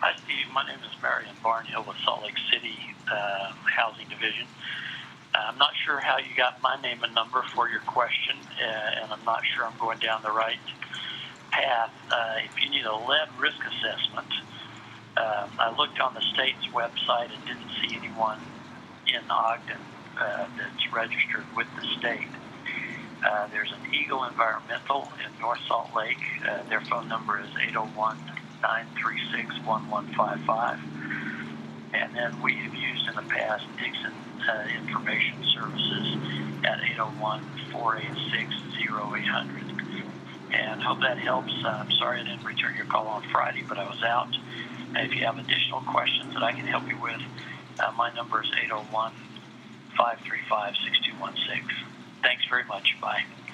Hi, Steve. My name is Marion Barnhill with Salt Lake City Housing Division. I'm not sure how you got my name and number for your question, and I'm not sure I'm going down the right path. If you need a lead risk assessment, I looked on the state's website and didn't see anyone in Ogden that's registered with the state. There's an Eagle Environmental in North Salt Lake. Their phone number is 801-936-1155. And then we have used in the past Dixon Information Services at 801-486-0800. And hope that helps. I'm sorry I didn't return your call on Friday, but I was out. If you have additional questions that I can help you with, my number is 801-535-6216. Thanks very much. Bye.